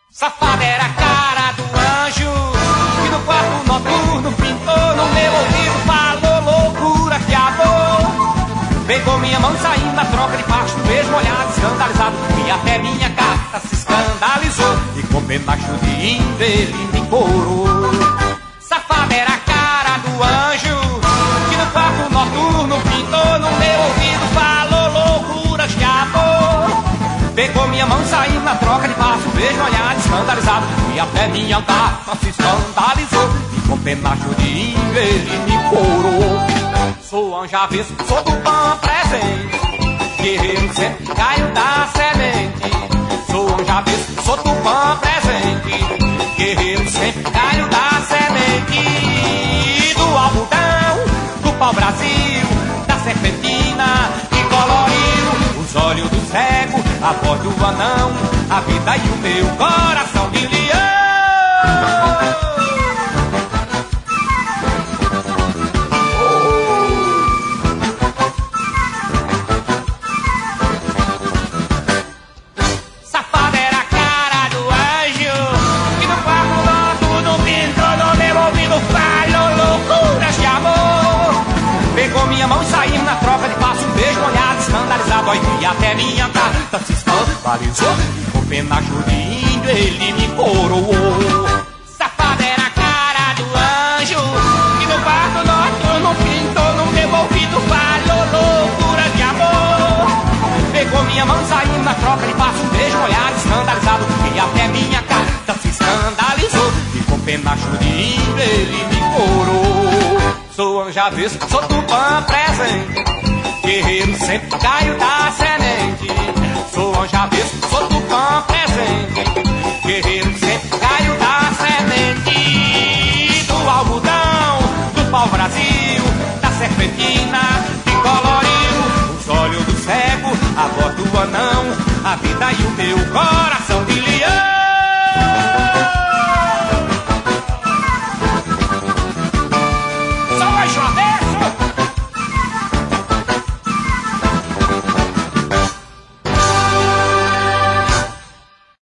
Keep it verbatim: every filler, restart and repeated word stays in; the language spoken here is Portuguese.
Safada era a cara do anjo que no quarto noturno pintou no meu ouvido, falou loucura que amor. Pegou minha mão saindo na troca de pasto, beijo molhado, escandalizado, e até minha carta se escandalizou. E com penacho de índio ele me corou. Safada era a cara do anjo que no quarto noturno pintou no meu ouvido, falou loucuras de amor. Pegou minha mão saindo na troca de passo, beijo olhado, escandalizado, e até minha garça se escandalizou. E com penacho de índio ele me corou. Sou anjo avesso, sou do pão presente, guerreiro sempre caio da semente. Sou anjo avesso, sou do pão presente, guerreiro sempre caio da semente. Do algodão, do pau-brasil, da serpentina que coloriu os olhos do cego, a voz do anão, a vida e o meu coração de leão. Safada era a cara do anjo que no quarto noturno pintou no meu ouvido, falou loucuras de amor. Pegou minha mão e saímos na troca de passo, um beijo molhado, escandalizado, e até minha carta se escandalizou. E com penacho de índio ele me coroou. Safada era a cara do anjo que no quarto noturno pintou no meu ouvido, falou loucura de amor. Pegou minha mão saindo na troca de passo, um beijo molhado, escandalizado, e até minha carta se escandalizou. E com penacho de índio ele me coroou. Sou anjo avesso, sou tupã presente, guerreiro sempre caio da semente. Sou anjo avesso, sou tupã presente, guerreiro sempre caio da semente. Do algodão, do pau-brasil, da serpentina que coloriu os olhos do cego, a voz do anão, a vida e o meu coração